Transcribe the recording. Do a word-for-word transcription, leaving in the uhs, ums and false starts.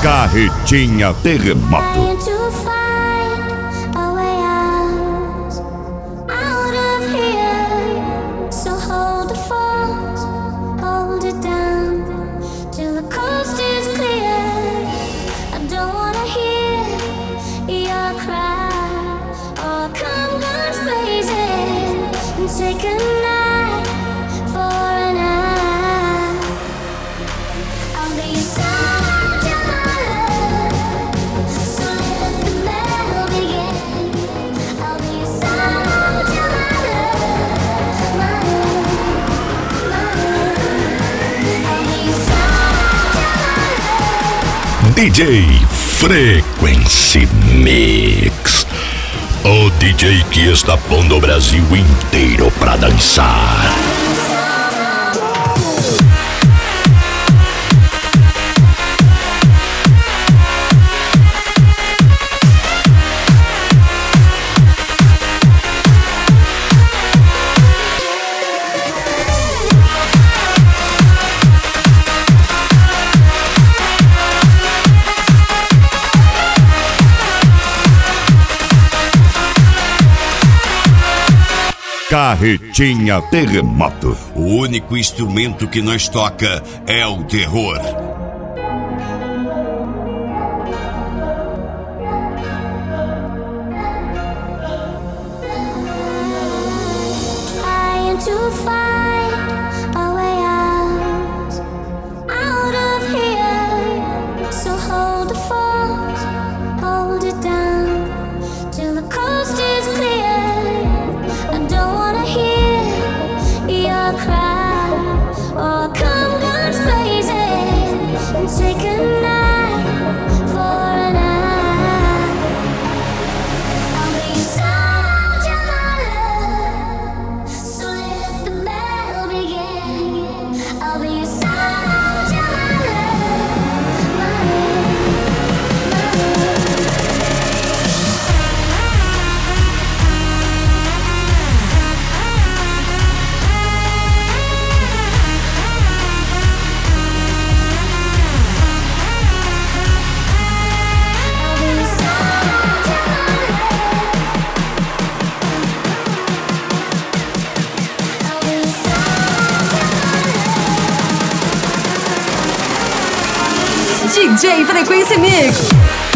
Carretinha Terremoto. Take a night for a night. I'll be your soldier, my love. So let the battle begin. I'll be your soldier, my love, my love, my love. I'll be your soldier, my love. D J Frequency Mix. O D J que está pondo o Brasil inteiro pra dançar. Carretinha Terremoto. O único instrumento que nós toca é o terror. Trying to find a way out, out of here. So hold the fort, hold it down till the coast is clear. I don't wanna hear your cry or come guns blazing and take a night for a night. I'll be your soldier, my love. So let the battle begin. I'll be your soldier, my love, my love, my love. D J Frequency Mix.